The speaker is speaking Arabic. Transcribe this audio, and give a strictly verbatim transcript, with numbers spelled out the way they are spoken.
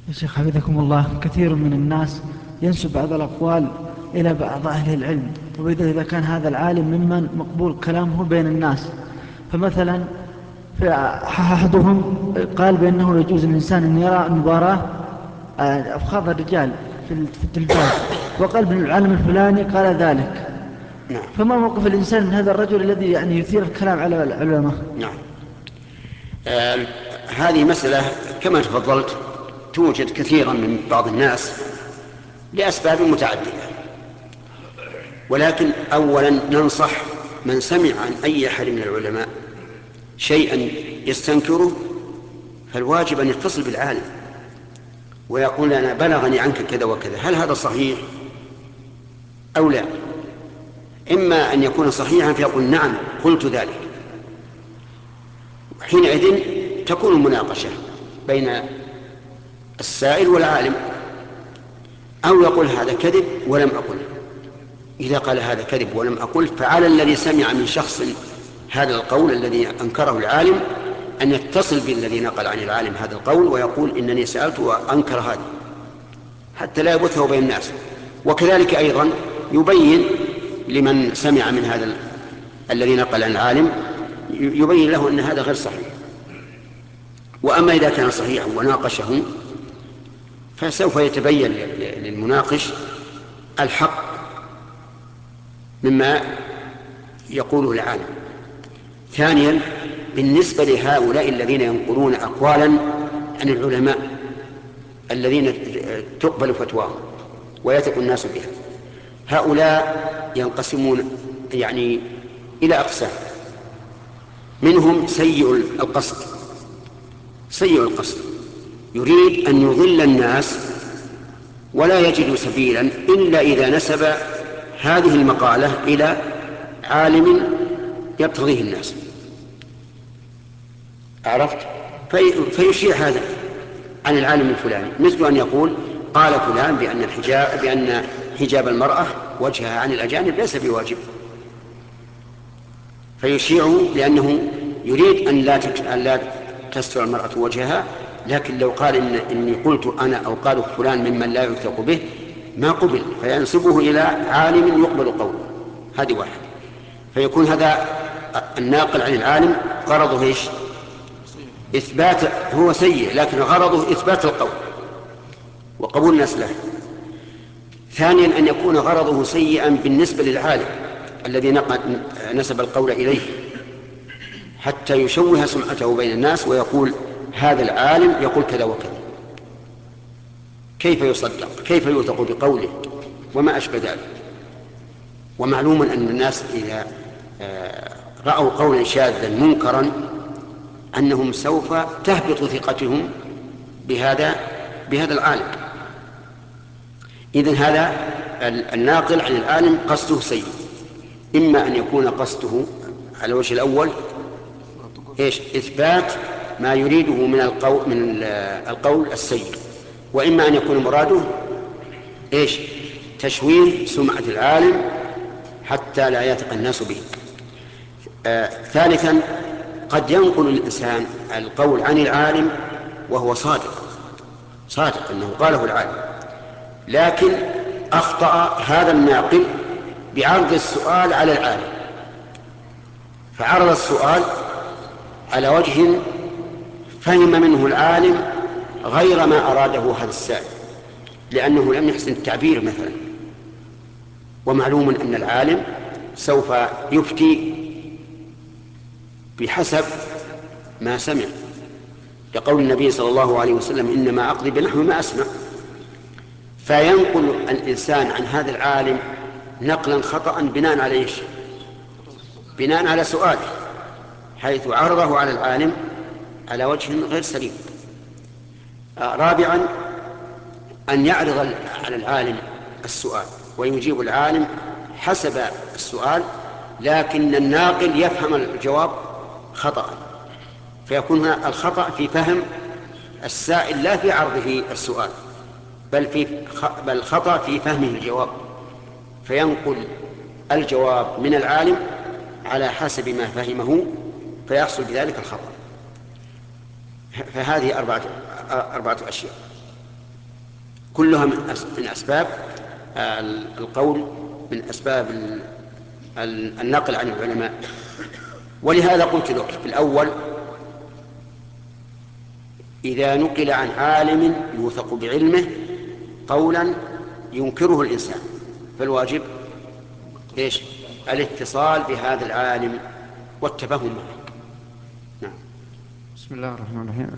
يا شيخ حفظكم الله، كثير من الناس ينسب بعض الأقوال إلى بعض أهل العلم، وإذا إذا كان هذا العالم ممن مقبول كلامه بين الناس. فمثلا في أحدهم قال بأنه يجوز للإنسان أن يرى المباراة آه، أفخاذ الرجال في التلفاز، وقال ابن العالم الفلاني قال ذلك. نعم. فما موقف الإنسان من هذا الرجل الذي يعني يثير الكلام على العلماء؟ نعم. آه هذه مسألة كما تفضلت توجد كثيرا من بعض الناس لأسباب متعددة، ولكن أولا ننصح من سمع عن أي أحد من العلماء شيئا يستنكره فالواجب أن يتصل بالعالم ويقول أنا بلغني عنك كذا وكذا، هل هذا صحيح أو لا؟ إما أن يكون صحيحا فيقول نعم قلت ذلك، حينئذ تكون المناقشة بين السائل والعالم، أو يقول هذا كذب ولم أقل. إذا قال هذا كذب ولم أقل فعلى الذي سمع من شخص هذا القول الذي أنكره العالم أن يتصل بالذي نقل عن العالم هذا القول ويقول إنني سألت وأنكر هذا، حتى لا يبثه بين الناس. وكذلك أيضا يبين لمن سمع من هذا ال... الذي نقل عن العالم، يبين له أن هذا غير صحيح. وأما إذا كان صحيحا وناقشه فسوف يتبين للمناقش الحق مما يقوله العالم. ثانيا، بالنسبة لهؤلاء الذين ينقلون أقوالا عن العلماء الذين تقبل فتواهم ويثق الناس بها، هؤلاء ينقسمون يعني إلى أقسام. منهم سيء القصد، سيء القصد يريد أن يضل الناس ولا يجد سبيلا إلا إذا نسب هذه المقالة إلى عالم يقتضيه الناس، عرفت؟ في فيشيع هذا عن العالم الفلاني، مثل أن يقول قال فلان بأن الحجاب بأن حجاب المرأة وجهها عن الأجانب ليس بواجب، فيشيعه لأنه يريد أن لا أن لا تستر المرأة وجهها. لكن لو قال إن إني قلت أنا أو قال فلان ممن لا يوثق به ما قبل، فينسبه إلى عالم يقبل قوله. هذه واحد. فيكون هذا الناقل عن العالم غرضه ايش؟ إثبات، هو سيء لكن غرضه إثبات القول وقبول الناس له. ثانيا، أن يكون غرضه سيئا بالنسبة للعالم الذي نسب القول إليه حتى يشوه سمعته بين الناس ويقول هذا العالم يقول كذا وكذا، كيف يصدق؟ كيف يوثق بقوله؟ وما أشبه ذلك. ومعلوم أن الناس إذا رأوا قولا شاذا منكرا أنهم سوف تهبط ثقتهم بهذا بهذا العالم. إذن هذا الناقل عن العالم قصده سيء، إما أن يكون قصده على الوجه الأول إيش؟ إثبات ما يريده من القول من القول السيء، وإما أن يكون مراده إيش؟ تشويه سمعة العالم حتى لا يثق الناس به. آه ثالثا، قد ينقل الإنسان القول عن العالم وهو صادق صادق أنه قاله العالم، لكن أخطأ هذا الناقل بعرض السؤال على العالم، فعرض السؤال على وجه فهم منه العالم غير ما أراده هذا السائل، لأنه لم يحسن التعبير مثلا. ومعلوم أن العالم سوف يفتي بحسب ما سمع، لقول النبي صلى الله عليه وسلم إنما أقضي بنحو ما أسمع. فينقل الإنسان عن هذا العالم نقلا خطأ بناء على إيش؟ بناء على سؤاله، حيث عرضه على العالم على وجه غير سليم. آه رابعا، أن يعرض على العالم السؤال ويجيب العالم حسب السؤال، لكن الناقل يفهم الجواب خطأ، فيكون هنا الخطأ في فهم السائل لا في عرضه السؤال، بل في بل خطأ في فهمه الجواب، فينقل الجواب من العالم على حسب ما فهمه فيحصل بذلك الخطأ. فهذه أربعة أربعة أشياء. كلها من أسباب القول، من أسباب النقل عن العلماء. ولهذا قلت لك في الأول إذا نقل عن عالم يوثق بعلمه قولا ينكره الإنسان فالواجب إيش؟ الاتصال بهذا العالم والتفهم معه. نعم. بسم الله الرحمن الرحيم.